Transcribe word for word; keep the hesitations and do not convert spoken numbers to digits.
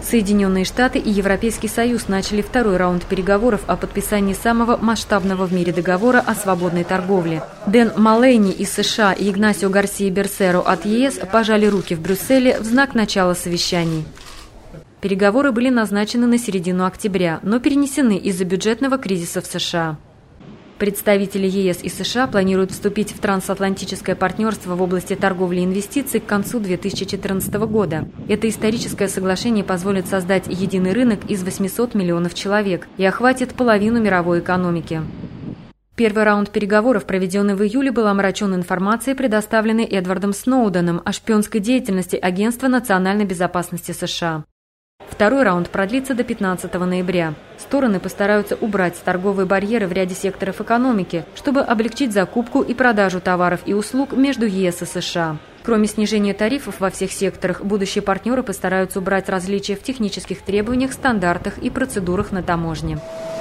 Соединенные Штаты и Европейский Союз начали второй раунд переговоров о подписании самого масштабного в мире договора о свободной торговле. Дэн Малейни из США и Игнасио Гарсия Берсеро от ЕС пожали руки в Брюсселе в знак начала совещаний. Переговоры были назначены на середину октября, но перенесены из-за бюджетного кризиса в США. Представители ЕС и США планируют вступить в трансатлантическое партнерство в области торговли и инвестиций к концу две тысячи четырнадцатого года. Это историческое соглашение позволит создать единый рынок из восьмисот миллионов человек и охватит половину мировой экономики. Первый раунд переговоров, проведенный в июле, был омрачен информацией, предоставленной Эдвардом Сноуденом о шпионской деятельности Агентства национальной безопасности США. Второй раунд продлится до пятнадцатого ноября. Стороны постараются убрать торговые барьеры в ряде секторов экономики, чтобы облегчить закупку и продажу товаров и услуг между ЕС и США. Кроме снижения тарифов во всех секторах, будущие партнеры постараются убрать различия в технических требованиях, стандартах и процедурах на таможне.